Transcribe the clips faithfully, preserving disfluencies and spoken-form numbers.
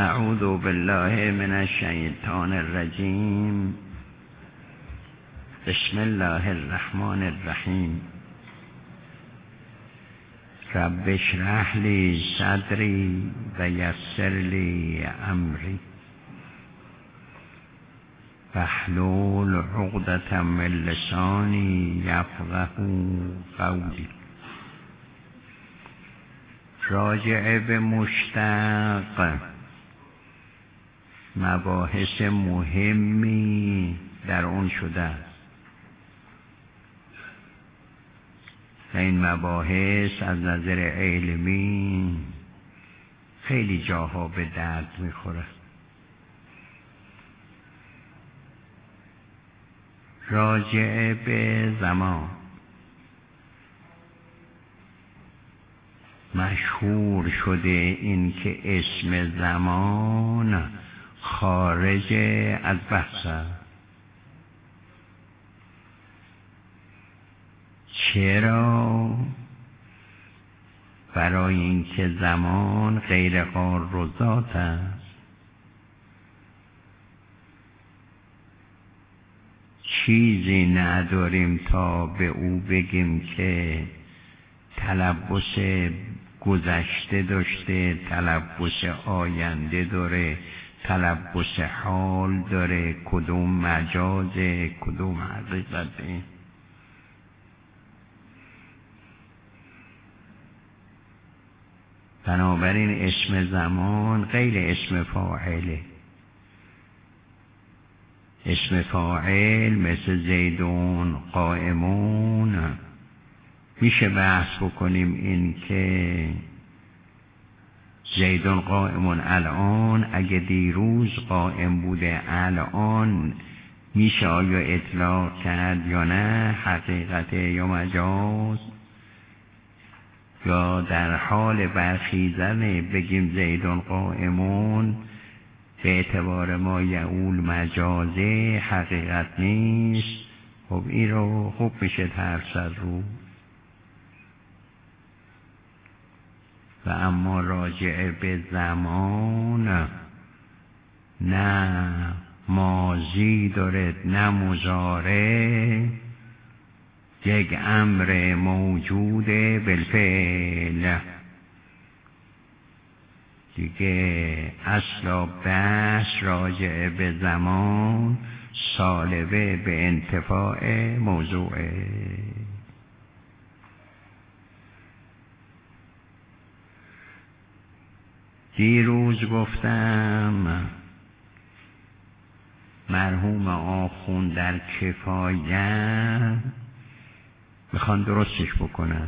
اعوذ بالله من الشیطان الرجیم. بسم الله الرحمن الرحیم. رب اشرح لی صدری و یسر لی امری واحلل عقدة من لسانی یفقهوا قولی. راجع به مشتق مباحث مهمی در اون شده است و این مباحث از نظر علمی خیلی جاها به درد میخوره. راجع به زمان مشهور شده این که اسم زمان خارج از بحث است. چرا؟ برای اینکه زمان غیر قار و ذات است. چیزی نداریم تا به او بگیم که تلبس گذشته داشته، تلبس آینده داره، تلبس حال داره، کدوم مجازه کدوم حقیقته. بنابراین اسم زمان غیر اسم فاعله. اسم فاعل مثل زیدون قائمون میشه بحث بکنیم این که زیدون قائمون الان، اگه دیروز قائم بوده الان میشه آیا اطلاق کرد یا نه، حقیقت یا مجاز، یا در حال برخیزن بگیم زیدون قائمون به اعتبار ما یعول مجازه حقیقت نیست. خب این رو خوب میشه ترس از رو. و اما راجع به زمان نه ماضی داره نه مضارع، یک امر موجود بالفعل دیگه. اصلا بحث راجع به زمان سالبه به انتفاع موضوعه. دیروز گفتم مرحوم آخون در کفایت میخوان درستش بکنن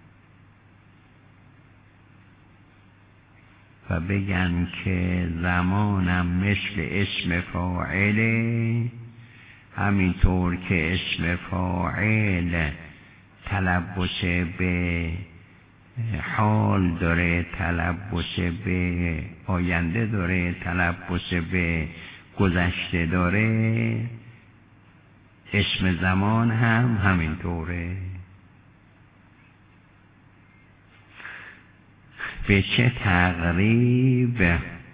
و بگن که زمانم مثل اسم فاعله، همینطور که اسم فاعل تلبس به حال داره، تلبس به آینده داره، تلبس به گذشته داره، اسم زمان هم همینطوره. به چه تقریب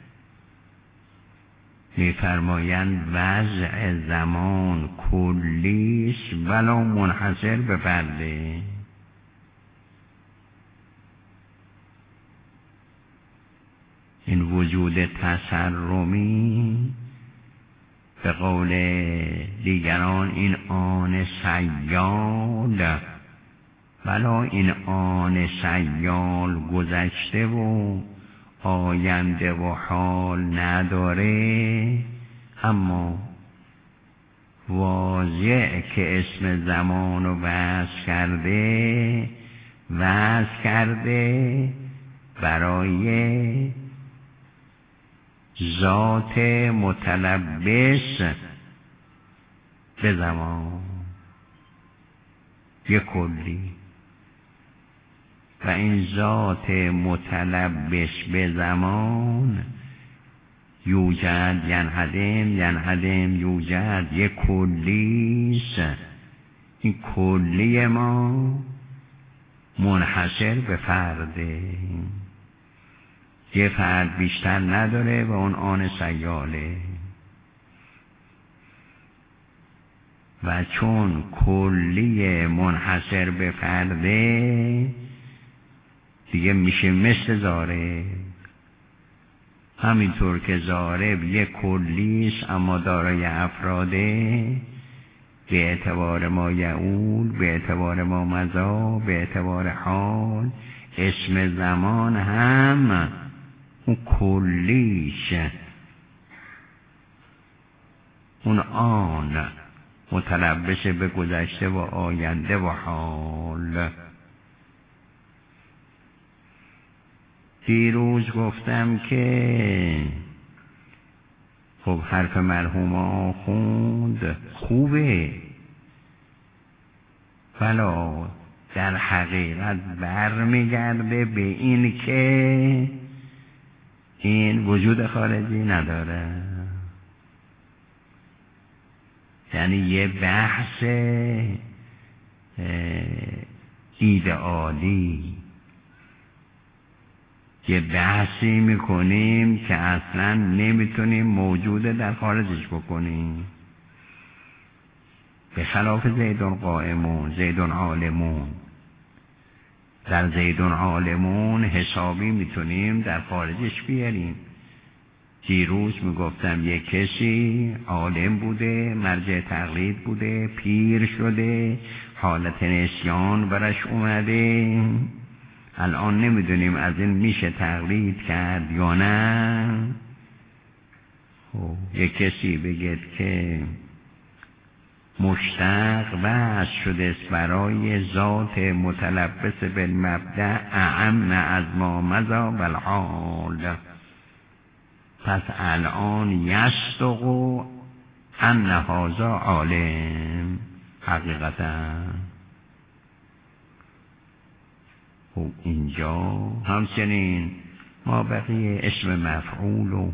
میفرمایند وضع زمان کلیست ولی منحصر به فرده. این وجود تسرمی به قول دیگران این آن سیال، ولا این آن سیال گذشته و آینده و حال نداره، اما واضح که اسم زمان رو وضع کرده وضع کرده برای ذات متلبس به زمان، یک کلی. و این ذات متلبس به زمان یوجد ینهدم ینهدم یوجد، یک کلیست. این کلی ما منحصر به فرده. یه فرد بیشتر نداره و اون آن سیاله. و چون کلی منحصر به فرده دیگه میشه مثل زاره. همینطور که زاره یه کلیست اما دارای افراده، به اعتبار ما یعول، به اعتبار ما مضا، به اعتبار حال، اسم زمان هم اون کلیش، اون آن متلبس به گذشته و آینده و حال. دیروز گفتم که خب حرف مرحوم آخوند خوبه، ولی در حقیقت برمیگرده به این که این وجود خارجی نداره. یعنی یه بحث ایدئالی، یه بحثی میکنیم که اصلا نمیتونیم موجود در خارجش بکنیم. به خلاف زیدون قائمون، زیدون عالمون. در زیدون عالمون حسابی میتونیم در خارجش بیاریم. دیروز میگفتم یک کسی عالم بوده، مرجع تقلید بوده، پیر شده، حالت نسیان برش اومده، الان نمیدونیم از این میشه تقلید کرد یا نه. خب یک کسی بگید که مشتق وضع شده است برای ذات متلبس بالمبدأ اعم از ما مضی بالحال، پس الان یصدق ان هذا عالم حقیقتا. خب اینجا همچنین ما بقیه اسم مفعول و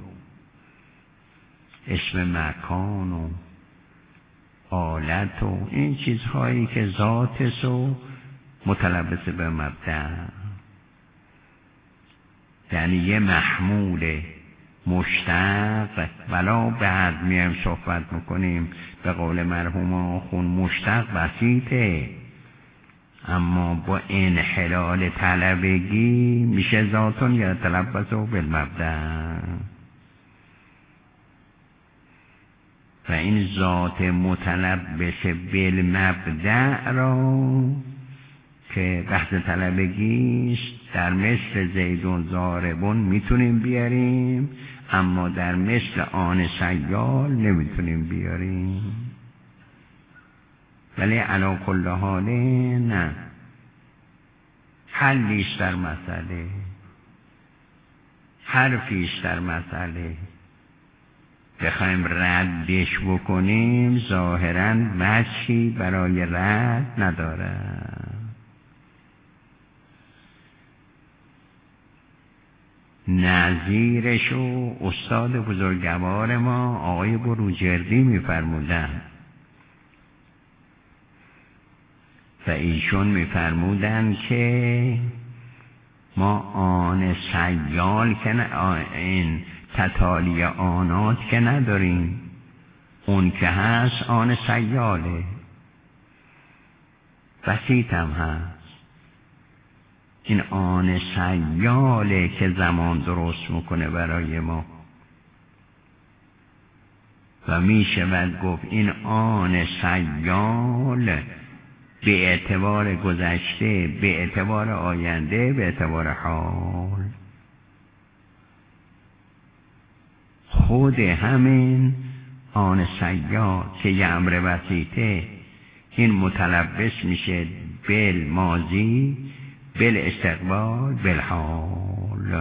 اسم مکان و حالت و این چیزهایی که ذاتش و متلبس به مبدأ، یعنی یه محمول مشتق، ولا بعد میایم صحبت میکنیم به قول مرحوم آخوند مشتق بسیطه، اما با انحلال طلبگی میشه ذاتون یا تلبسو بالمبدأ. و این ذات متلبس بالمبدأ را که بحث طلبگیش در مثل زیدون ضاربون میتونیم بیاریم، اما در مثل آن سیال نمیتونیم بیاریم. ولی علی کل حال نه، حلیش در مسئله، حرفیش در مسئله بخوایم ردش بکنیم ظاهراً وجهی برای رد نداره. نظیرشو استاد بزرگوار ما آقای بروجردی میفرمودن و ایشون میفرمودن که ما آن سیال که این تتالی آنات که نداریم، اون که هست آن سیاله، بسیط هم هست. این آن سیاله که زمان درست میکنه برای ما و میشود گفت این آن سیال به اعتبار گذشته، به اعتبار آینده، به اعتبار حال، خود همین آن سیال که یه امر بسیطه، این متلبس میشه بل ماضی، بل استقبال، بل حال.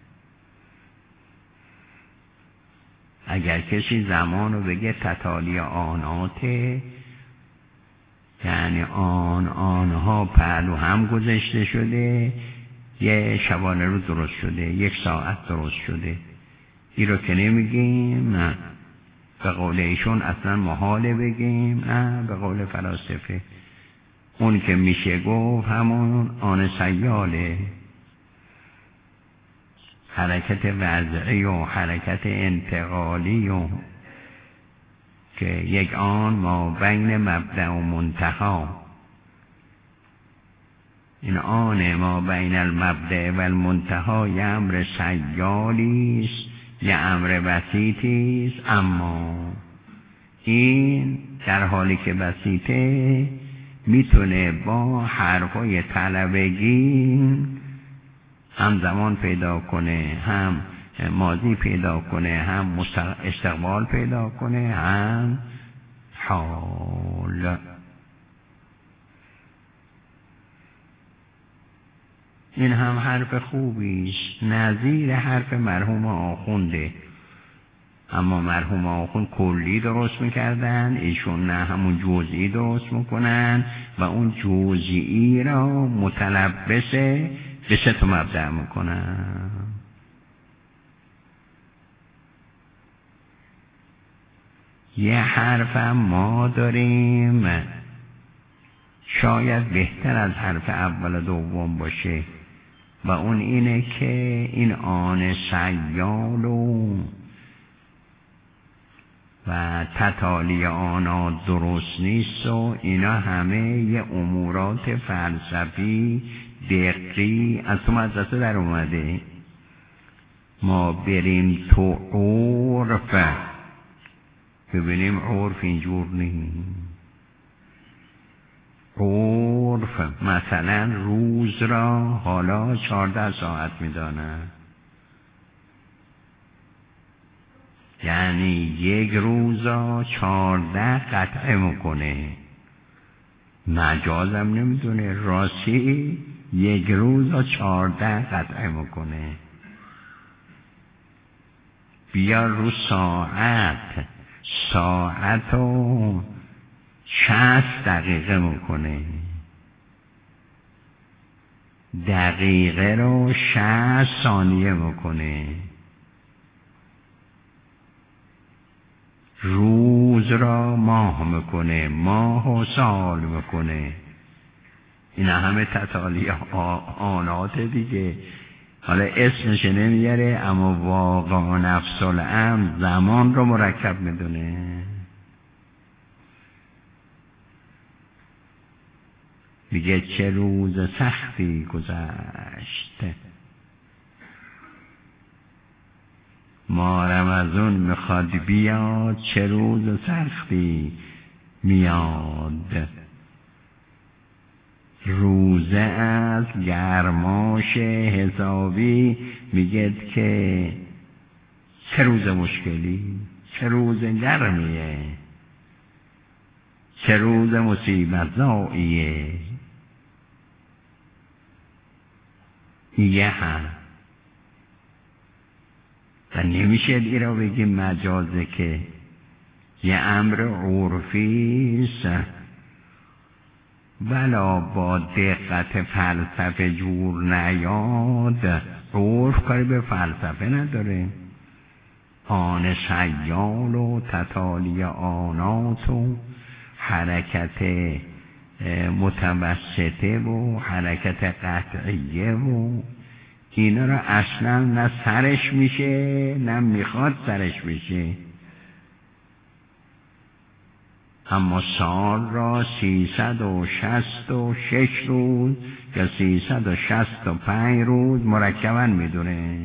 اگر کسی زمان رو بگه تتالی آناته، یعنی آن آنها پهلو هم گذشته شده، یه شبانه رو درست شده، یک ساعت درست شده، این رو که نمیگیم. نه، به قول ایشون اصلا محاله بگیم، نه به قول فلاسفه اون که میشه گفت همون آن سیاله. حرکت وضعی و حرکت انتقالی و که یک آن ما بین مبدأ و منتها، این آن ما بین المبدأ و المنتها یه امر سیالی است، یه امر بسیطی است، اما این در حالی که بسیطه میتونه با حرفای طلبگی هم زمان پیدا کنه، هم ماضی پیدا کنه، هم استقبال پیدا کنه، هم حال. این هم حرف خوبی است، نظیر حرف مرحوم آخونده. اما مرحوم آخوند کلی درست میکردن، ایشون نه، همون جزئی درست میکنن و اون جزئی را متلبسه به سه تا مبدأ میکنن. یه حرف هم ما داریم شاید بهتر از حرف اول و دوم باشه و اون اینه که این آن سیال و و تتالی آنها درست نیست و اینا همه یه امورات فلسفی دقیقی از تو مدرسه در اومده. ما بریم تو عرف ببینیم عرف اینجور نیست. عرف مثلا روز را حالا چهارده ساعت میدانه، یعنی یک روزا چهارده قطعه میکنه، مجازم نمیدونه، راستی یک روزا چهارده قطعه میکنه. بیا رو ساعت، ساعت رو شصت دقیقه میکنه، دقیقه رو شصت ثانیه میکنه، روز را ماه میکنه، ماه و سال میکنه. اینا همه تتالی آنات دیگه. حالا اسمش نمیاره اما واقعا نفس الامر زمان رو مرکب میدونه. میگه چه روز سختی گذشت، مارم از اون میخواد بیاد، چه روز سختی میاد. روزه از گرماش حسابی میگه که چه روز مشکلی، چه روز گرمیه، چه روز مصیبت زاییه. یه هم و نمیشه این را بگیم مجازه، که یه امر عرفی است ولا با دقت فلسفه جور نیاد. عرف کاری به فلسفه نداره. آن سیال و تتالی آنات و حرکت متوسطه و حرکت قطعیه و اینا را اصلا نه سرش میشه نه میخواد سرش بشه. اما سال را سیصد و شصت و شش روز یا سیصد و شصت و پنج روز مرکباً میدونه.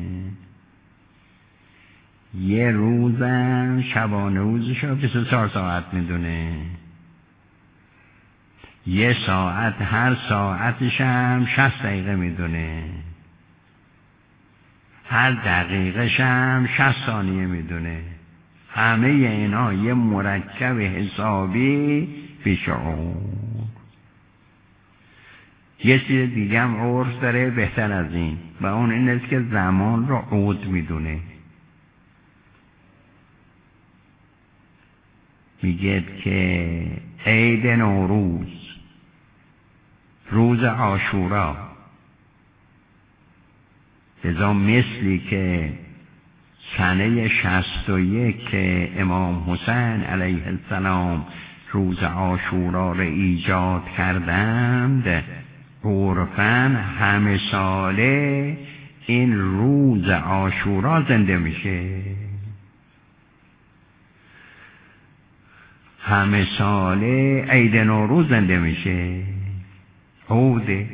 یه روزم شبانه روزش رو بیست و چهار ساعت میدونه. یه ساعت هر ساعتش هم شصت دقیقه میدونه. هر دقیقش هم شصت ثانیه میدونه. همه اینا یه مرکب حسابی بیشعور. یه چیز دیگه هم عرف داره بهتر از این و اون این است که زمان رو عود میدونه. میگه که عید نوروز، روز عاشورا، لذا مثلی که سنه شصت و یک که امام حسین علیه السلام روز عاشورا را ایجاد کردند، عرفاً همه ساله این روز عاشورا زنده میشه. همه ساله عید نوروز زنده میشه. عوده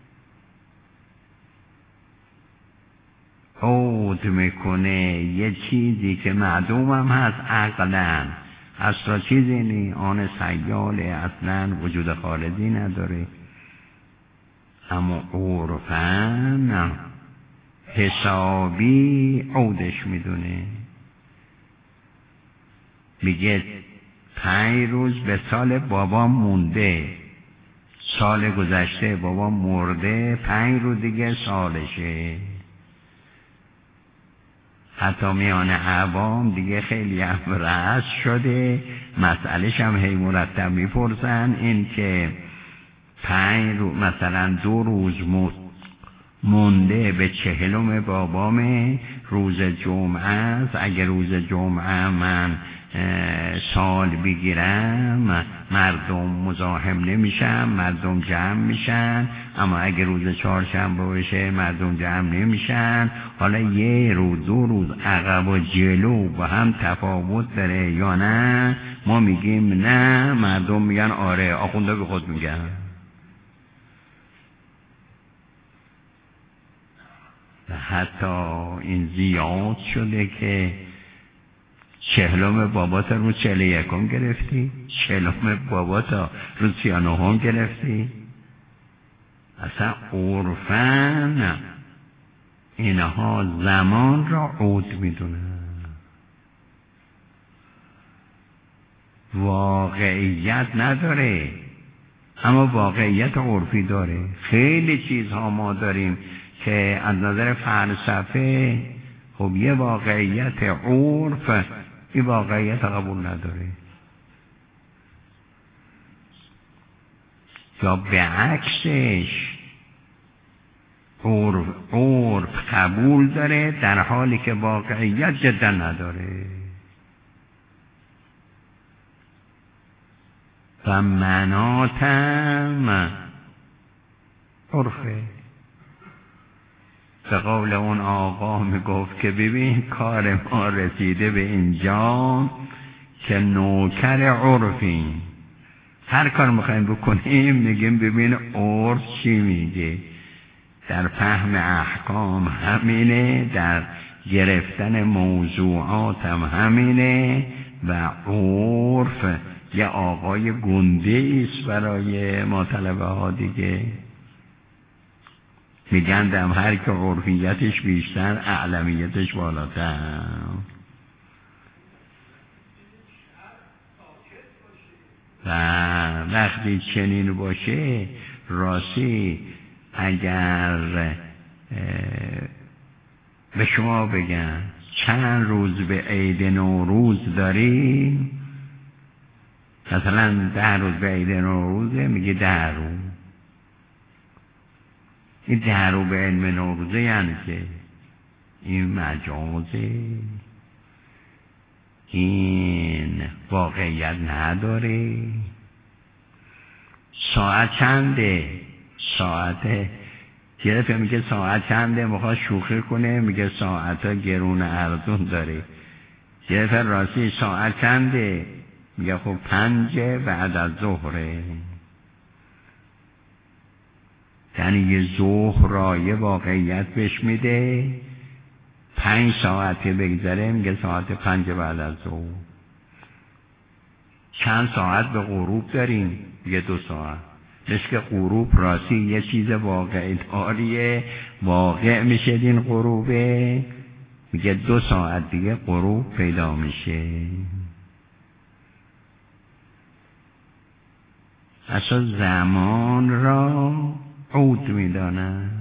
عود میکنه یه چیزی که معدوم هم هست عقلا، اصلا چیزی نی، آن سیاله، اصلا وجود خالدی نداره، اما عرفن حسابی عودش میدونه. میگه پنج روز به سال بابا مونده، سال گذشته بابا مرده، پنج روز دیگه سالشه. حتی میان عوام دیگه خیلی هم رأس شده، مسئلهش هم هی مرتب میپرسن، این که پنج روز مثلا دو روز مونده به چهلم بابامه، روز جمعه است، اگر روز جمعه من سال بگیرم مردم مزاحم نمیشن، مردم جمع میشن، اما اگر روز چهارشنبه باشه مردم جمع نمیشن. حالا یه روز دو روز عقب و جلو با هم تفاوت داره یا نه؟ ما میگیم نه، مردم میگن آره، آخونده به خود میگن. حتی این زیاد شده که چهلم باباتا رو چهل یکم گرفتی، چهلم باباتا رو سی و نهم گرفتی. اصلا عرفن اینها زمان را عود میدونن، واقعیت نداره، اما واقعیت عرفی داره. خیلی چیزها ما داریم که از نظر فلسفه خب یه واقعیت عرف این واقعیت قبول نداره، یا به عکسش عرف عرف قبول داره در حالی که واقعیت جدا نداره. و مناتم عرفه. به قول اون آقا میگفت که ببین کار ما رسیده به اینجا که نوکر عرفیم، هر کار میخوایم بکنیم میگیم ببین عرف چی میگه. در فهم احکام همینه، در گرفتن موضوعات هم همینه، و عرف یه آقای گنده ایست برای ما طلبه ها دیگه. میگن دم هر که عرفیتش بیشتر اعلمیتش بالاتر. و وقتی چنین باشه راستی اگر به شما بگن چند روز به عید نوروز داریم، مثلا ده روز به عید نوروزه، میگه ده روز. این ده روز به علم نوروزه یعنی که این مجازه، این واقعیت نداره. ساعت چنده؟ ساعت یه دفعه میگه ساعت چنده، میخواد شوخی کنه میگه ساعت ها گرون ارزون داره. یه دفعه راستی ساعت چنده، میگه خب پنج بعد از ظهره. یعنی یه ظهر را یه واقعیت بهش میده، پنج ساعته بگذره میگه ساعت پنج بعد از ظهر. چند ساعت به غروب داریم؟ میگه دو ساعت. مثل که غروب راستی یه چیز واقعی داریه، واقع میشه این غروبه، میگه دو ساعت دیگه غروب پیدا میشه. اصلا زمان را عود میدانه،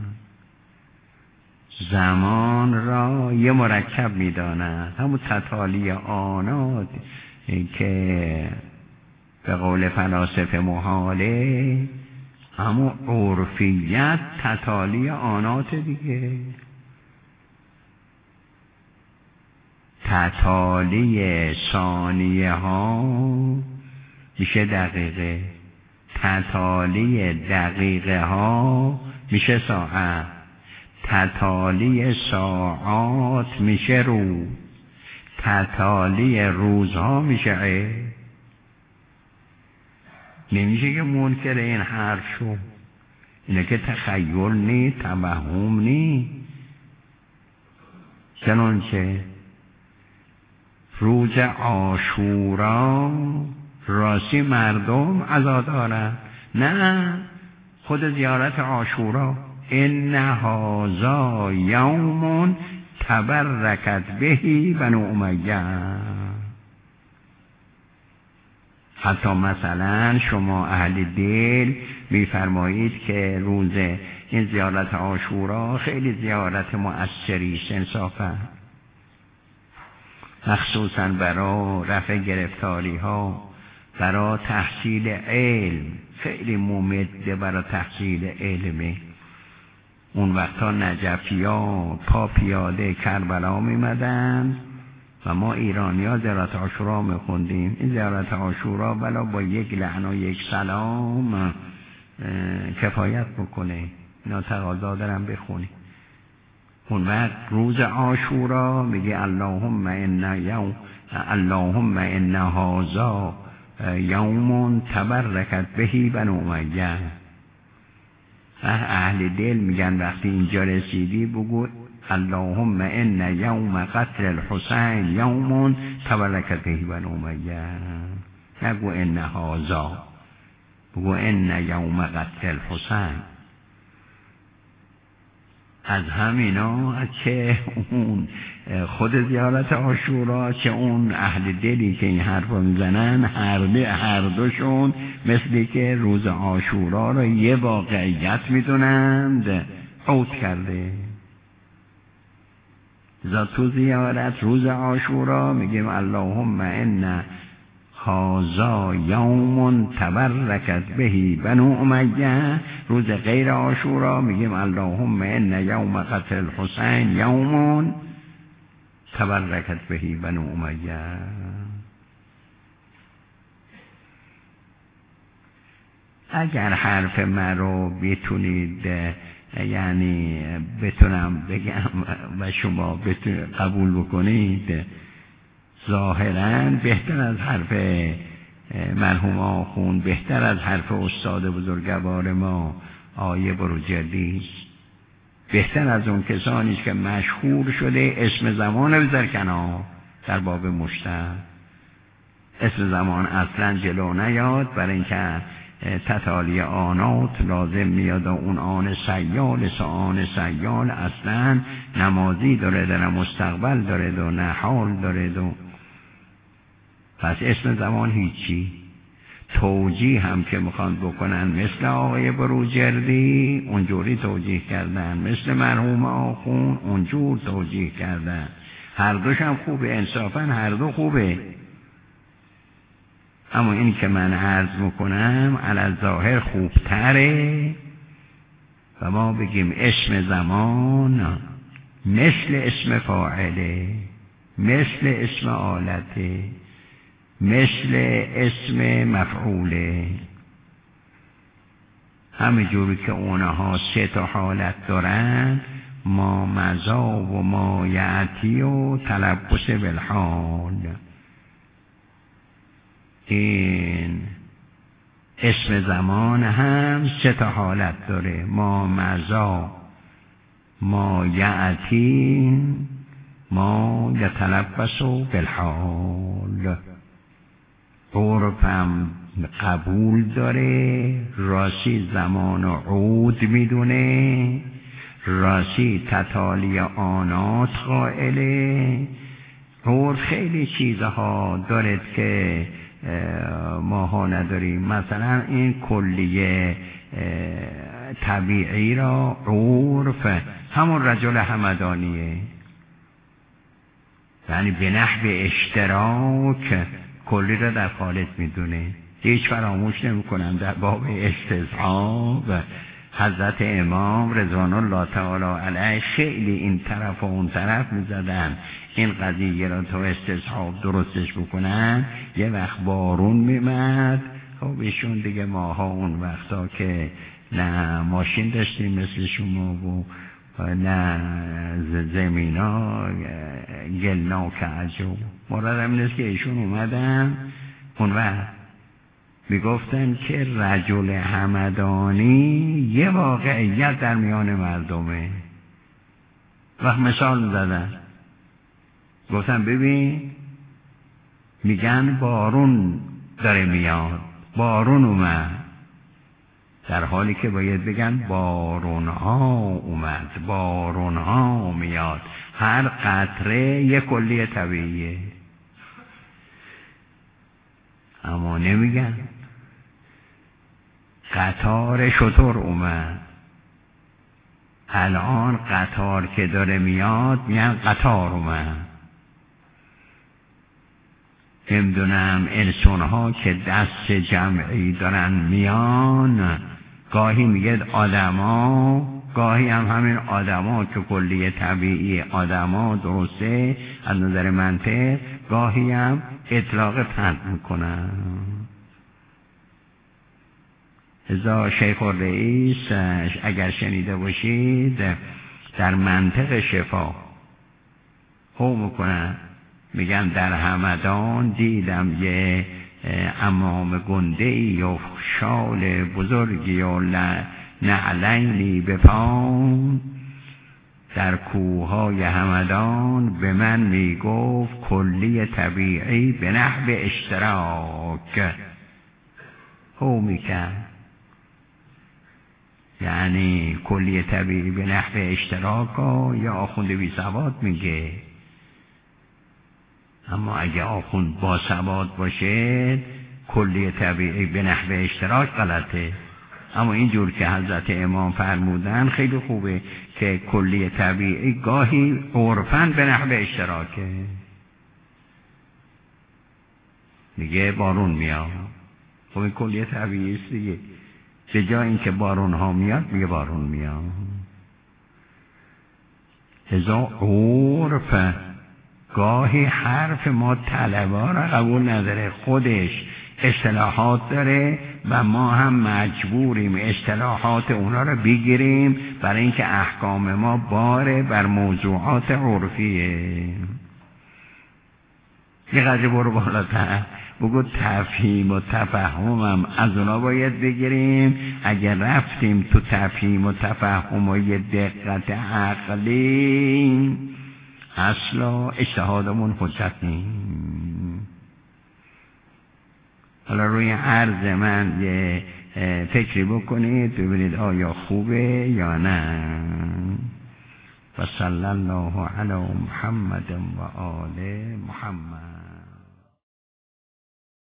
زمان را یه مرکب میدانه، همون تتالی آنات که به قول فلاسفه محاله، همون عرفیت تتالی آنات دیگه. تتالی ثانیه ها میشه دقیقه، تتالی دقیقه ها میشه ساعت، تتالی ساعات میشه روز، تتالی روزها میشه عید. نمیشه که منکر این حرف شو. اینه که تخیل نی، توهم نی. چنانچه روز عاشورا راستی مردم عزا دارن، نه خود زیارت عاشورا ان هذا یوم تبرکت بهی بنو امیه. حتی مثلا شما اهل دل میفرمایید که روز این زیارت عاشورا خیلی زیارت مؤثری است انصافا، مخصوصا برای رفع گرفتاری ها، برای تحصیل علم، خیلی ممده برای تحصیل علمه. اون وقتا نجفی ها پا پیاده کربلا میمدن و ما ایرانی ها زیارت عاشورا میخوندیم. این زیارت عاشورا بلا با یک لعن و یک سلام کفایت بکنه، اینا تقاضا دارم بخونی. اون وقت روز عاشورا میگه اللهم ان یوم اللهم ان هذا یوم تبرکت بهی بنو امیه. اهل دل میگن وقتی اینجا رسیدی بگو اللهم ان یوم قتل الحسین یوم تبرکت بهی بنو امیه. نگو ان هذا، بگو ان یوم قتل الحسین. از همینا که اون خود زیارت عاشورا چه اون اهل دلی که این حرف رو میزنن، هر هر دوشون مثلی که روز عاشورا رو یه واقعیت میدونند عود کرده. ذا تو زیارت روز عاشورا میگیم اللهم ان هذا یوم تبرکت بهی بنو امیه. روز غیر عاشورا میگیم اللهم ان یوم قتل الحسین یوم تبرکت بهی بنو امیه. اگر حرف من رو بتونید یعنی بتونم بگم و شما بتونید قبول بکنید، ظاهراً بهتر از حرف مرحوم آخوند، بهتر از حرف استاد بزرگوار ما آیه بروجردی است، بهتر از اون کسانی که مشهور شده اسم زمان بذار کنار در باب مشتر. اسم زمان اصلا جلو نیاد، برای اینکه تتالی آنات لازم میاد و اون آن سیال سآن سیال اصلا نمازی داره، نه مستقبل داره و نه حال داره و پس اسم زمان هیچی. توجیه هم که میخوان بکنن مثل آقای بروجردی اونجوری توجیه کردن، مثل مرحوم آخون اونجور توجیه کردن. هر دوش هم خوبه، انصافا هر دو خوبه، اما این که من عرض میکنم علی ظاهر خوبتره و ما بگیم اسم زمان مثل اسم فاعله، مثل اسم آلته، مثل اسم مفعوله. همینجوری که اونها سه تا حالت دارن، ما مضا و ما یعتی و تلبس بالحال. این اسم زمان هم سه تا حالت داره، ما مضا، ما یعتی، ما یتلبس بالحال. عرفم قبول داره، راسی زمان و عود میدونه، راسی تتالی آنات قائله. عرف خیلی چیزها دارد که ماها نداریم. مثلا این کلیه طبیعی را عرف همون رجل همدانیه، یعنی به نحو اشتراک کلی را در خالص میدونه. هیچ فراموش نمی کنم در باب استصحاب حضرت امام رضوان الله تعالی علیه خیلی این طرف و اون طرف میزدن این قضیه را تو استصحاب درستش بکنن. یه وقت بارون میمد، خب ایشون دیگه ماها اون وقتا که نه ماشین داشتیم مثل شما و نه زمینا گلنا که عجب. مرادم نیست که ایشون اومدن اون وقت میگفتن که رجل همدانی یه واقعیت در میان مردمه. وقت مثال زدن گفتن ببین میگن بارون داره میاد، بارون اومد، در حالی که باید بگن بارون ها اومد، بارون ها میاد. هر قطره یک کلیه طبیعیه، اما نمیگن. قطار شطور اومد، الان قطار که داره میاد میگن قطار اومد. نمیدونم انسان ها که دست جمعی دارن میان، گاهی میگه آدما، گاهی هم همین آدما که کلیه طبیعی آدما درسته از نظر منطق، گاهی هم اطلاق پند میکنن. ازا شیخ الرئیس اگر شنیده باشید در منطق شفا هو میکنن، میگن در همدان دیدم یه امام گنده‌ای یا شال بزرگی یا نعلینی به پام، در کوههای همدان به من میگفت کلی طبیعی به نحو اشتراک. هو میکن یعنی کلی طبیعی به نحو اشتراک ها یا آخونده بی سواد میگه. اما اگه آخوند با سواد باشه کلی طبیعی به نحو اشتراک غلطه. اما اینجور که حضرت امام فرمودن خیلی خوبه که کلی طبیعی گاهی عرفاً به نحو اشتراکه. میگه بارون میاد، خب این کلی طبیعی است دیگه. به جای اینکه بارون ها میاد میگه بارون میاد. ازا عرف گاهی حرف ما طلبا را قبول نداره، خودش اصطلاحات داره و ما هم مجبوریم اصطلاحات اونا را بگیریم برای اینکه احکام ما باره بر موضوعات عرفیه. یه قضیه برو بالاتر بگو تفهیم و تفهمم از اونا باید بگیریم. اگر رفتیم تو تفهیم و تفهم و یه دقت عقلی اصلا اجتهادمون حجت نیم. حالا روی عرض من یه فکری بکنید ببینید آیا خوبه یا نه. و صلی الله علی محمد و آل محمد.